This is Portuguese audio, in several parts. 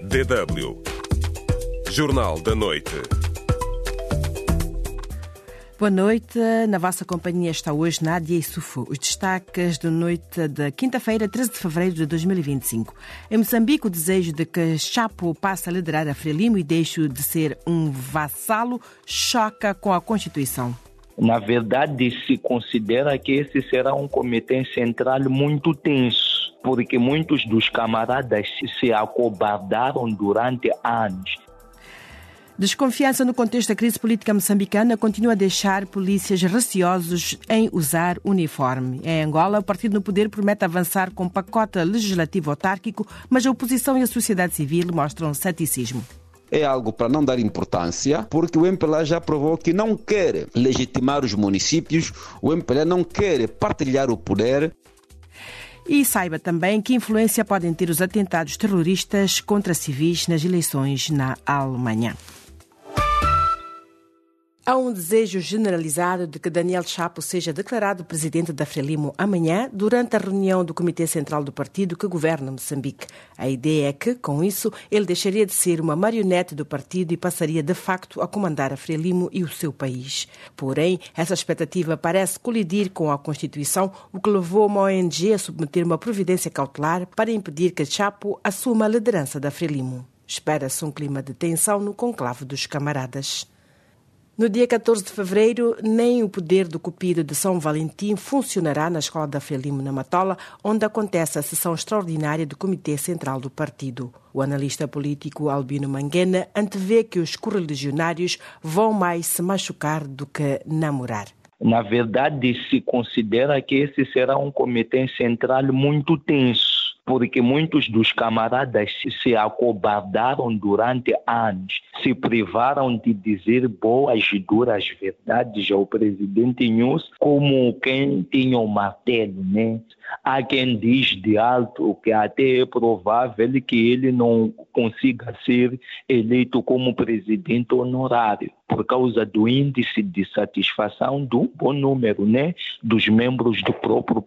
DW Jornal da Noite. Boa noite. Na vossa companhia está hoje Nádia e Sufu. Os destaques da noite da quinta-feira, 13 de fevereiro de 2025. Em Moçambique, o desejo de que Chapo passe a liderar a Frelimo e deixe de ser um vassalo choca com a Constituição. Na verdade, se considera que esse será um comitê central muito tenso, porque muitos dos camaradas se acobardaram durante anos. Desconfiança no contexto da crise política moçambicana continua a deixar polícias receosos em usar uniforme. Em Angola, o partido no poder promete avançar com pacote legislativo autárquico, mas a oposição e a sociedade civil mostram ceticismo. É algo para não dar importância, porque o MPLA já provou que não quer legitimar os municípios, o MPLA não quer partilhar o poder. E saiba também que influência podem ter os atentados terroristas contra civis nas eleições na Alemanha. Há um desejo generalizado de que Daniel Chapo seja declarado presidente da Frelimo amanhã, durante a reunião do Comitê Central do partido que governa Moçambique. A ideia é que, com isso, ele deixaria de ser uma marionete do partido e passaria, de facto, a comandar a Frelimo e o seu país. Porém, essa expectativa parece colidir com a Constituição, o que levou uma ONG a submeter uma providência cautelar para impedir que Chapo assuma a liderança da Frelimo. Espera-se um clima de tensão no conclave dos camaradas. No dia 14 de fevereiro, nem o poder do Cupido de São Valentim funcionará na Escola da Frelimo, na Matola, onde acontece a sessão extraordinária do Comitê Central do Partido. O analista político Albino Manguena antevê que os correligionários vão mais se machucar do que namorar. Na verdade, se considera que esse será um comitê central muito tenso, porque muitos dos camaradas se acobardaram durante anos, se privaram de dizer boas e duras verdades ao presidente Nunes, como quem tinha o martelo, né? Há quem diz de alto que até é provável que ele não consiga ser eleito como presidente honorário, por causa do índice de satisfação do bom número, né, dos membros do próprio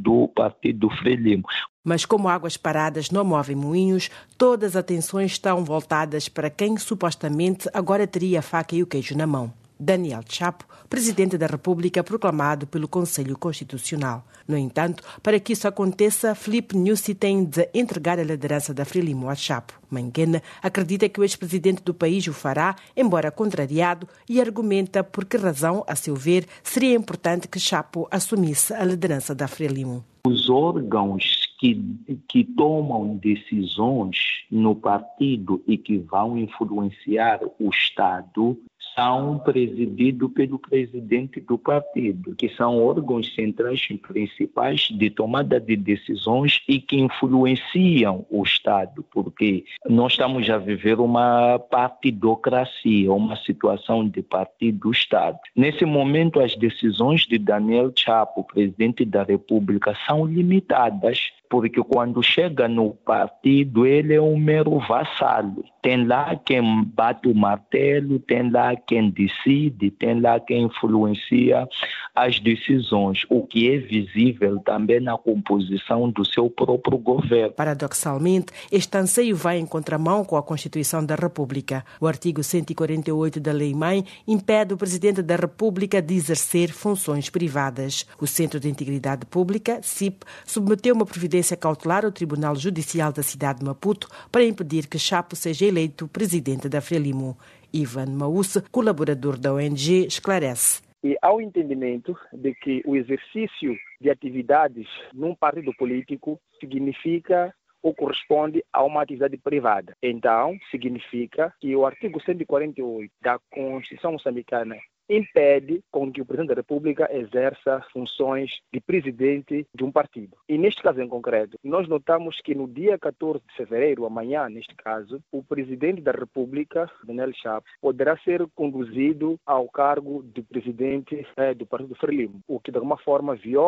partido Frelimo. Mas como águas paradas não movem moinhos, todas as atenções estão voltadas para quem supostamente agora teria a faca e o queijo na mão. Daniel Chapo, presidente da República, proclamado pelo Conselho Constitucional. No entanto, para que isso aconteça, Filipe Nyusi tem de entregar a liderança da Frelimo a Chapo. Manguena acredita que o ex-presidente do país o fará, embora contrariado, e argumenta por que razão, a seu ver, seria importante que Chapo assumisse a liderança da Frelimo. Os órgãos que tomam decisões no partido e que vão influenciar o Estado são presididos pelo presidente do partido, que são órgãos centrais e principais de tomada de decisões e que influenciam o Estado, porque nós estamos a viver uma partidocracia, uma situação de partido-Estado. Nesse momento, as decisões de Daniel Chapo, presidente da República, são limitadas, porque quando chega no partido, ele é um mero vassalo. Tem lá quem bate o martelo, tem lá quem decide, tem lá quem influencia as decisões, o que é visível também na composição do seu próprio governo. Paradoxalmente, este anseio vai em contramão com a Constituição da República. O artigo 148 da Lei-Mãe impede o Presidente da República de exercer funções privadas. O Centro de Integridade Pública, CIP, submeteu uma providência cautelar ao Tribunal Judicial da cidade de Maputo para impedir que Chapo seja eleito presidente da Frelimo. Ivan Mausse, colaborador da ONG, esclarece. E há o entendimento de que o exercício de atividades num partido político significa ou corresponde a uma atividade privada. Então, significa que o artigo 148 da Constituição moçambicana impede com que o Presidente da República exerça funções de presidente de um partido. E neste caso em concreto, nós notamos que no dia 14 de fevereiro, amanhã neste caso, o Presidente da República, Daniel Chapo, poderá ser conduzido ao cargo de presidente do partido Frelimo, o que de alguma forma viola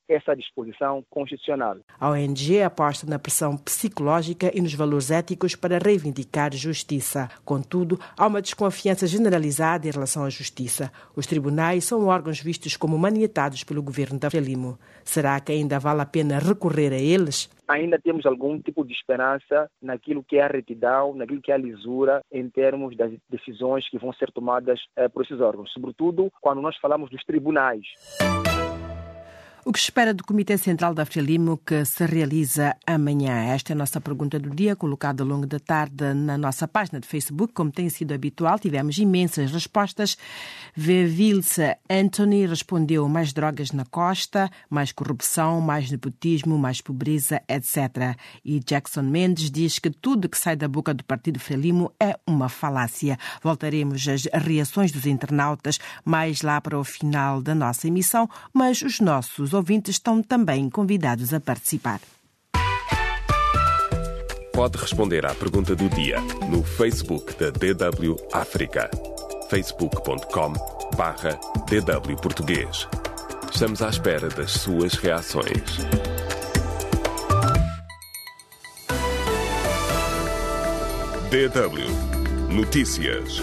essa disposição constitucional. A ONG aposta na pressão psicológica e nos valores éticos para reivindicar justiça. Contudo, há uma desconfiança generalizada em relação à justiça. Os tribunais são órgãos vistos como maniatados pelo governo da Frelimo. Será que ainda vale a pena recorrer a eles? Ainda temos algum tipo de esperança naquilo que é a retidão, naquilo que é a lisura em termos das decisões que vão ser tomadas por esses órgãos, sobretudo quando nós falamos dos tribunais. O que se espera do Comitê Central da Frelimo que se realiza amanhã? Esta é a nossa pergunta do dia, colocada ao longo da tarde na nossa página de Facebook. Como tem sido habitual, tivemos imensas respostas. Vevilse Anthony respondeu: mais drogas na costa, mais corrupção, mais nepotismo, mais pobreza, etc. E Jackson Mendes diz que tudo que sai da boca do Partido Frelimo é uma falácia. Voltaremos às reações dos internautas mais lá para o final da nossa emissão, mas os nossos ouvintes estão também convidados a participar. Pode responder à pergunta do dia no Facebook da DW África. facebook.com/DW Português. Estamos à espera das suas reações. DW Notícias.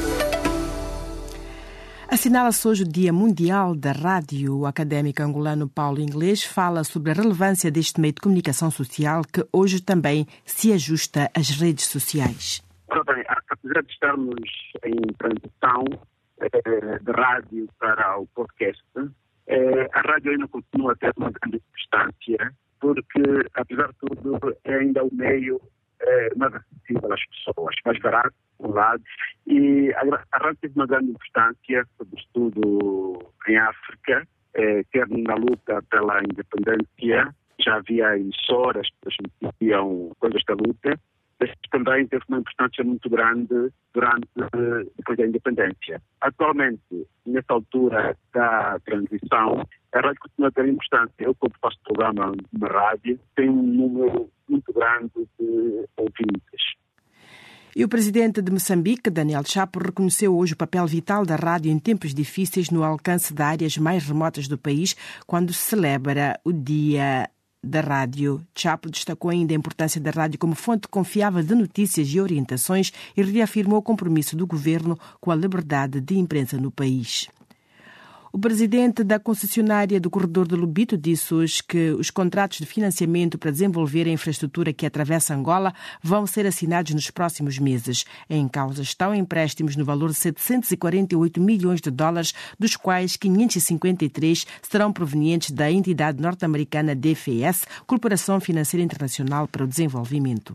Assinala-se hoje o Dia Mundial da Rádio. O académico angolano Paulo Inglês fala sobre a relevância deste meio de comunicação social que hoje também se ajusta às redes sociais. Bem, apesar de estarmos em transição de rádio para o podcast, a rádio ainda continua a ter uma grande importância, porque, apesar de tudo, é ainda o meio mais acessível às pessoas, mais barato, por um lado, e a rádio teve uma grande importância, sobretudo em África, quer na luta pela independência, já havia emissoras que transmitiam coisas da luta, mas também teve uma importância muito grande depois da independência. Atualmente, nessa altura da transição, a rádio continua a ter importância. Eu, quando faço programa na rádio, tenho um número muito grande de ouvintes. E o presidente de Moçambique, Daniel Chapo, reconheceu hoje o papel vital da rádio em tempos difíceis no alcance de áreas mais remotas do país, quando se celebra o Dia da Rádio. Chapo destacou ainda a importância da rádio como fonte confiável de notícias e orientações e reafirmou o compromisso do governo com a liberdade de imprensa no país. O presidente da concessionária do corredor de Lobito disse hoje que os contratos de financiamento para desenvolver a infraestrutura que atravessa Angola vão ser assinados nos próximos meses. Em causa estão empréstimos no valor de 748 milhões de dólares, dos quais 553 serão provenientes da entidade norte-americana DFS, Corporação Financeira Internacional para o Desenvolvimento.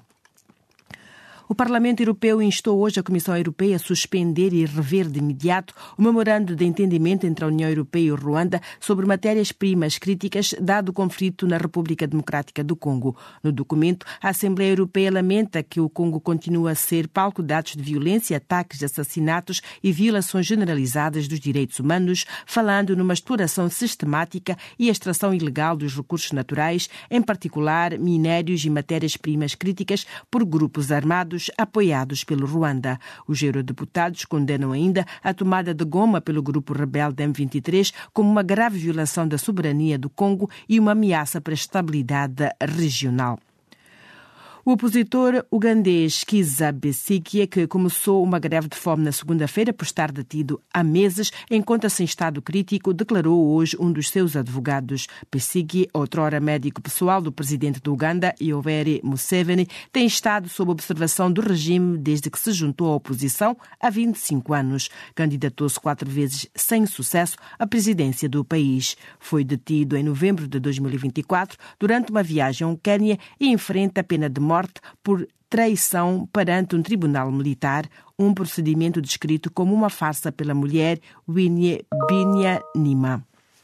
O Parlamento Europeu instou hoje a Comissão Europeia a suspender e rever de imediato o memorando de entendimento entre a União Europeia e o Ruanda sobre matérias-primas críticas, dado o conflito na República Democrática do Congo. No documento, a Assembleia Europeia lamenta que o Congo continua a ser palco de atos de violência, ataques, assassinatos e violações generalizadas dos direitos humanos, falando numa exploração sistemática e extração ilegal dos recursos naturais, em particular minérios e matérias-primas críticas, por grupos armados apoiados pelo Ruanda. Os eurodeputados condenam ainda a tomada de Goma pelo grupo rebelde M23 como uma grave violação da soberania do Congo e uma ameaça para a estabilidade regional. O opositor ugandês Kizza Besigye, que começou uma greve de fome na segunda-feira por estar detido há meses, encontra-se em estado crítico, declarou hoje um dos seus advogados. Besigye, outrora médico pessoal do presidente do Uganda, Yoweri Museveni, tem estado sob observação do regime desde que se juntou à oposição há 25 anos. Candidatou-se 4 vezes sem sucesso à presidência do país. Foi detido em novembro de 2024 durante uma viagem ao Quênia e enfrenta a pena de morte por traição perante um tribunal militar, um procedimento descrito como uma farsa pela mulher Winnie Byanyima.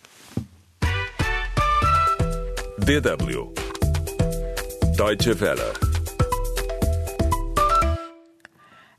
DW Deutsche Welle.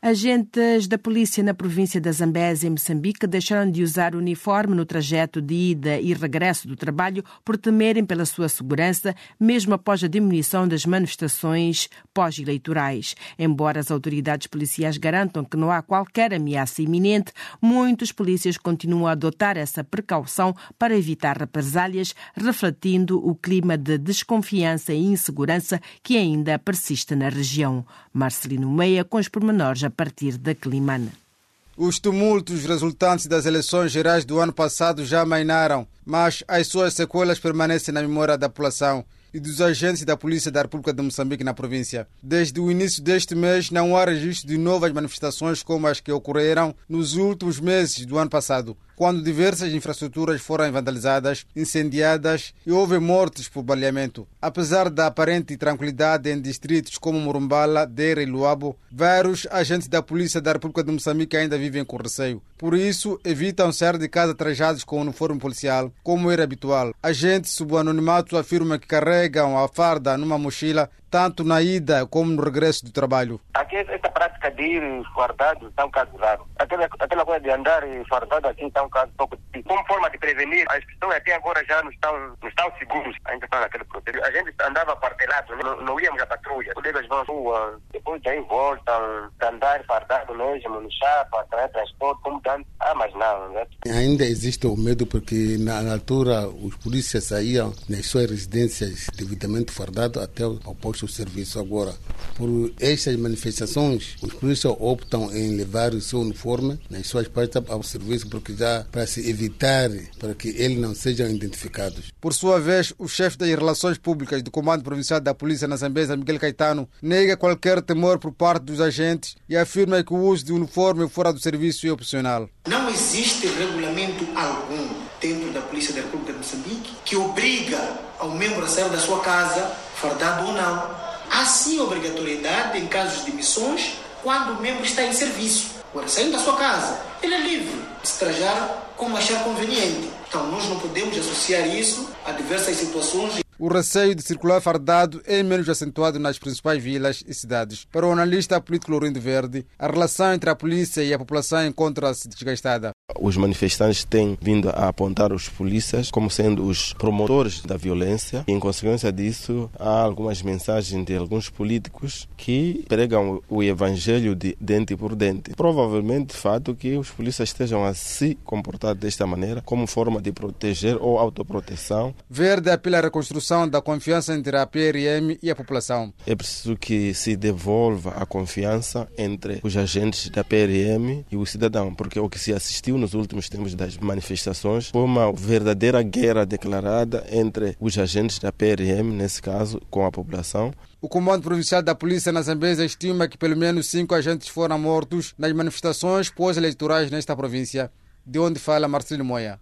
Agentes da polícia na província da Zambésia, em Moçambique, deixaram de usar uniforme no trajeto de ida e regresso do trabalho por temerem pela sua segurança, mesmo após a diminuição das manifestações pós-eleitorais. Embora as autoridades policiais garantam que não há qualquer ameaça iminente, muitos polícias continuam a adotar essa precaução para evitar represálias, refletindo o clima de desconfiança e insegurança que ainda persiste na região. Marcelino Meia com os pormenores a partir da Climane. Os tumultos resultantes das eleições gerais do ano passado já amainaram, mas as suas sequelas permanecem na memória da população e dos agentes da Polícia da República de Moçambique na província. Desde o início deste mês não há registro de novas manifestações como as que ocorreram nos últimos meses do ano passado, quando diversas infraestruturas foram vandalizadas, incendiadas e houve mortes por baleamento. Apesar da aparente tranquilidade em distritos como Morumbala, Deira e Luabo, vários agentes da Polícia da República de Moçambique ainda vivem com receio. Por isso, evitam sair de casa trajados com uniforme policial, como era habitual. Agentes sob o anonimato afirmam que carregam a farda numa mochila, tanto na ida como no regresso do trabalho. Aqui essa prática de ir fardado está um caso raro. Aquela coisa de andar fardado assim está um caso pouco difícil. Como forma de prevenir, as pessoas até agora já não estão seguros. A gente fala naquele processo. A gente andava partelado, não íamos à patrulha. Colegas vão à rua, depois daí voltam a andar fardado mesmo, no chapa, transporte, como tanto. Mas não, né? Ainda existe o medo porque na altura os polícias saíam nas suas residências devidamente fardados até ao posto de serviço. Agora, por estas manifestações, os polícias optam em levar o seu uniforme nas suas partes ao serviço porque já para se evitar para que eles não sejam identificados. Por sua vez, o chefe das Relações Públicas do Comando Provincial da Polícia na Zambésia, Miguel Caetano, nega qualquer temor por parte dos agentes e afirma que o uso de uniforme fora do serviço é opcional. Não existe regulamento algum dentro da Polícia da República de Moçambique que obriga ao membro a sair da sua casa, fardado ou não. Há sim obrigatoriedade em casos de missões quando o membro está em serviço. Agora, saindo da sua casa, ele é livre de se trajar como achar conveniente. Então, nós não podemos associar isso a diversas situações. O receio de circular fardado é menos acentuado nas principais vilas e cidades. Para o analista político Lourinho Verde, a relação entre a polícia e a população encontra-se desgastada. Os manifestantes têm vindo a apontar os polícias como sendo os promotores da violência e, em consequência disso, há algumas mensagens de alguns políticos que pregam o evangelho de dente por dente. Provavelmente, de fato, que os polícias estejam a se comportar desta maneira como forma de proteger ou autoproteção. Verde apela à reconstrução da confiança entre a PRM e a população. É preciso que se devolva a confiança entre os agentes da PRM e o cidadão, porque o que se assistiu nos últimos tempos das manifestações foi uma verdadeira guerra declarada entre os agentes da PRM, nesse caso, com a população. O Comando Provincial da Polícia na Zambésia estima que pelo menos 5 agentes foram mortos nas manifestações pós-eleitorais nesta província, de onde fala Marcelo Moia.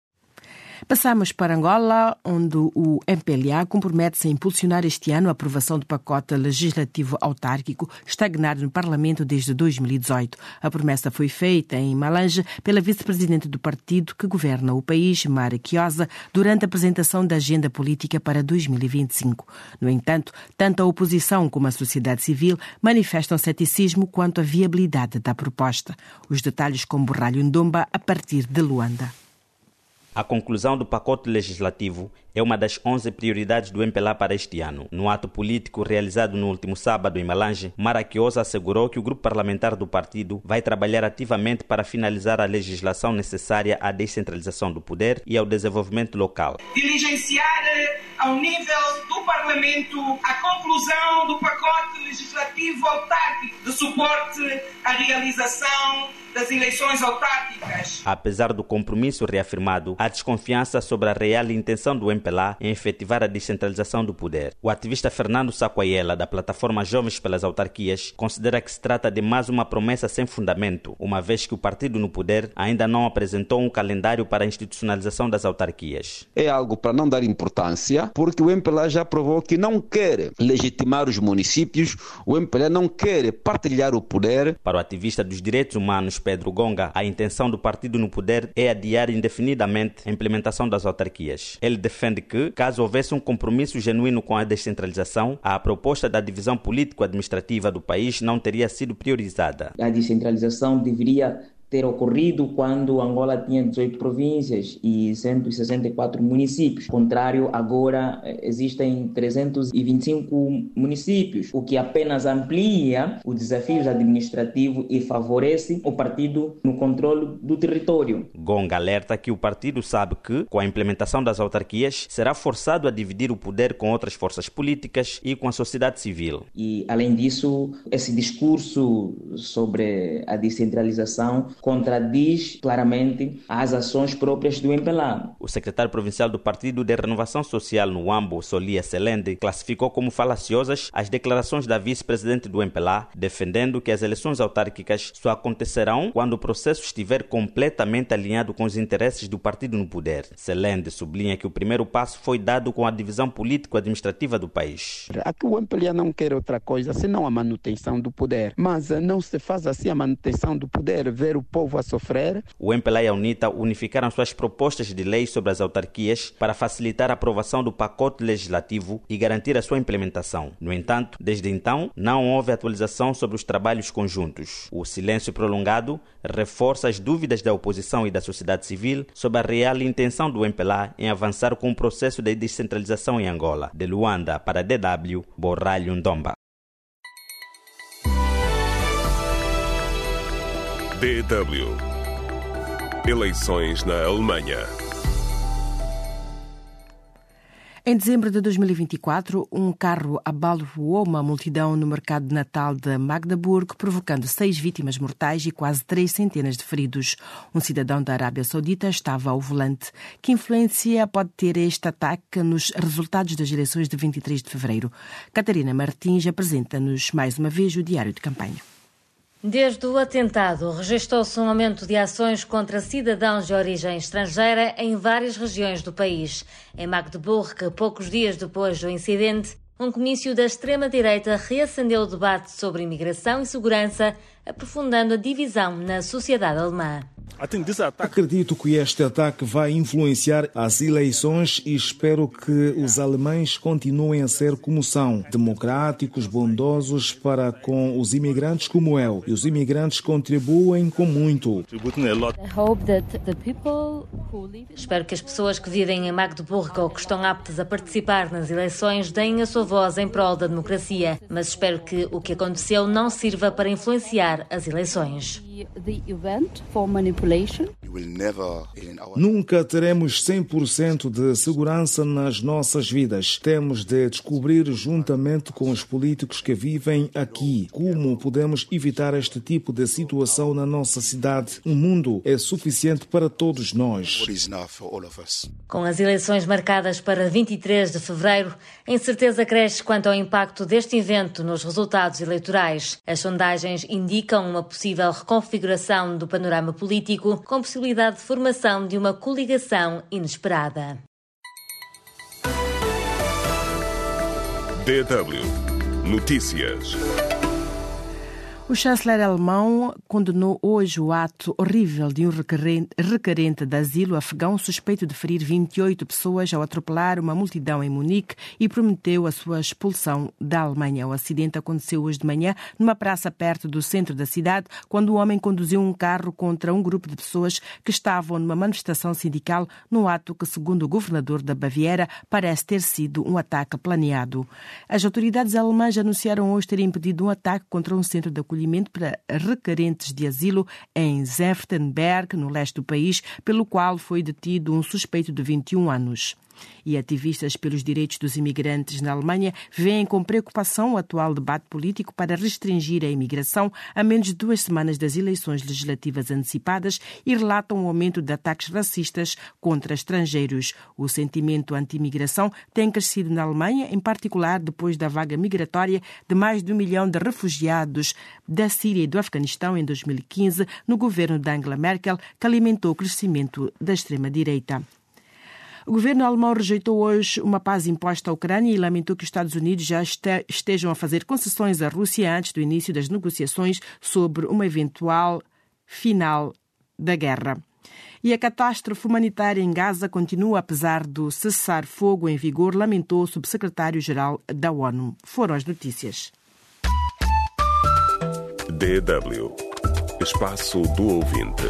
Passamos para Angola, onde o MPLA compromete-se a impulsionar este ano a aprovação do pacote legislativo autárquico estagnado no Parlamento desde 2018. A promessa foi feita em Malange pela vice-presidente do partido que governa o país, Mara Quiosa, durante a apresentação da agenda política para 2025. No entanto, tanto a oposição como a sociedade civil manifestam ceticismo quanto à viabilidade da proposta. Os detalhes com Borralho Ndomba a partir de Luanda. A conclusão do pacote legislativo é uma das 11 prioridades do MPLA para este ano. No ato político realizado no último sábado em Malange, Mara Quiosa assegurou que o grupo parlamentar do partido vai trabalhar ativamente para finalizar a legislação necessária à descentralização do poder e ao desenvolvimento local. Diligenciar ao nível do Parlamento a conclusão do pacote legislativo autárquico de suporte à realização das eleições autárquicas. Apesar do compromisso reafirmado, há desconfiança sobre a real intenção do MPLA em efetivar a descentralização do poder. O ativista Fernando Saquaiela, da plataforma Jovens pelas Autarquias, considera que se trata de mais uma promessa sem fundamento, uma vez que o partido no poder ainda não apresentou um calendário para a institucionalização das autarquias. É algo para não dar importância, porque o MPLA já provou que não quer legitimar os municípios, o MPLA não quer partilhar o poder. Para o ativista dos direitos humanos Pedro Gonga, a intenção do partido no poder é adiar indefinidamente a implementação das autarquias. Ele defende que, caso houvesse um compromisso genuíno com a descentralização, a proposta da divisão político-administrativa do país não teria sido priorizada. A descentralização deveria ter ocorrido quando Angola tinha 18 províncias e 164 municípios. Ao contrário, agora existem 325 municípios, o que apenas amplia os desafios administrativos e favorece o partido no controle do território. Gonga alerta que o partido sabe que, com a implementação das autarquias, será forçado a dividir o poder com outras forças políticas e com a sociedade civil. E, além disso, esse discurso sobre a descentralização contradiz claramente as ações próprias do MPLA. O secretário provincial do Partido de Renovação Social no Huambo, Solia Selende, classificou como falaciosas as declarações da vice-presidente do MPLA, defendendo que as eleições autárquicas só acontecerão quando o processo estiver completamente alinhado com os interesses do partido no poder. Selende sublinha que o primeiro passo foi dado com a divisão político-administrativa do país. Aqui o MPLA não quer outra coisa senão a manutenção do poder, mas não se faz assim a manutenção do poder, ver o povo a sofrer. O MPLA e a UNITA unificaram suas propostas de lei sobre as autarquias para facilitar a aprovação do pacote legislativo e garantir a sua implementação. No entanto, desde então, não houve atualização sobre os trabalhos conjuntos. O silêncio prolongado reforça as dúvidas da oposição e da sociedade civil sobre a real intenção do MPLA em avançar com o processo de descentralização em Angola. De Luanda, para a DW, Borralho Ndomba. DW. Eleições na Alemanha. Em dezembro de 2024, um carro abalroou uma multidão no mercado de Natal de Magdeburgo, provocando 6 vítimas mortais e quase 3 centenas de feridos. Um cidadão da Arábia Saudita estava ao volante. Que influência pode ter este ataque nos resultados das eleições de 23 de fevereiro? Catarina Martins apresenta-nos mais uma vez o diário de campanha. Desde o atentado, registrou-se um aumento de ações contra cidadãos de origem estrangeira em várias regiões do país. Em Magdeburgo, poucos dias depois do incidente, um comício da extrema-direita reacendeu o debate sobre imigração e segurança, aprofundando a divisão na sociedade alemã. Acredito que este ataque vai influenciar as eleições e espero que os alemães continuem a ser como são, democráticos, bondosos para com os imigrantes como eu. E os imigrantes contribuem com muito. Espero que as pessoas que vivem em Magdeburgo ou que estão aptas a participar nas eleições deem a sua voz em prol da democracia, mas espero que o que aconteceu não sirva para influenciar as eleições. Nunca teremos 100% de segurança nas nossas vidas. Temos de descobrir, juntamente com os políticos que vivem aqui, como podemos evitar este tipo de situação na nossa cidade. O mundo é suficiente para todos nós. Com as eleições marcadas para 23 de fevereiro, a incerteza cresce quanto ao impacto deste evento nos resultados eleitorais. As sondagens indicam uma possível reconfiguração do panorama político, com possibilidade de formação de uma coligação inesperada. DW Notícias. O chanceler alemão condenou hoje o ato horrível de um requerente de asilo afegão suspeito de ferir 28 pessoas ao atropelar uma multidão em Munique e prometeu a sua expulsão da Alemanha. O acidente aconteceu hoje de manhã numa praça perto do centro da cidade, quando o homem conduziu um carro contra um grupo de pessoas que estavam numa manifestação sindical, num ato que, segundo o governador da Baviera, parece ter sido um ataque planeado. As autoridades alemãs anunciaram hoje ter impedido um ataque contra um centro de acolhimento para requerentes de asilo em Senftenberg, no leste do país, pelo qual foi detido um suspeito de 21 anos. E ativistas pelos direitos dos imigrantes na Alemanha veem com preocupação o atual debate político para restringir a imigração a menos de 2 semanas das eleições legislativas antecipadas e relatam o aumento de ataques racistas contra estrangeiros. O sentimento anti-imigração tem crescido na Alemanha, em particular depois da vaga migratória de mais de 1 milhão de refugiados da Síria e do Afeganistão em 2015, no governo de Angela Merkel, que alimentou o crescimento da extrema-direita. O governo alemão rejeitou hoje uma paz imposta à Ucrânia e lamentou que os Estados Unidos já estejam a fazer concessões à Rússia antes do início das negociações sobre uma eventual final da guerra. E a catástrofe humanitária em Gaza continua apesar do cessar-fogo em vigor, lamentou o subsecretário-geral da ONU. Foram as notícias. DW. Espaço do ouvinte.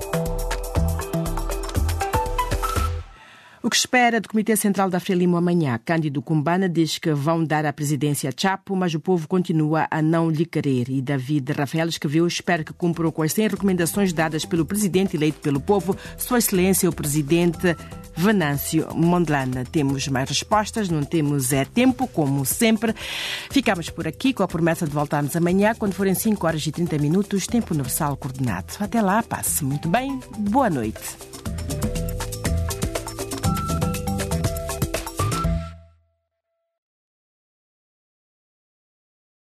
O que espera do Comitê Central da Frelimo amanhã? Cândido Cumbana diz que vão dar a presidência a Chapo, mas o povo continua a não lhe querer. E David Rafael escreveu: espero que cumpram com as 100 recomendações dadas pelo presidente eleito pelo povo, Sua Excelência o Presidente Venâncio Mondlane. Temos mais respostas, não temos tempo, como sempre. Ficamos por aqui com a promessa de voltarmos amanhã, quando forem 5 horas e 30 minutos, tempo universal coordenado. Até lá, passe muito bem, boa noite.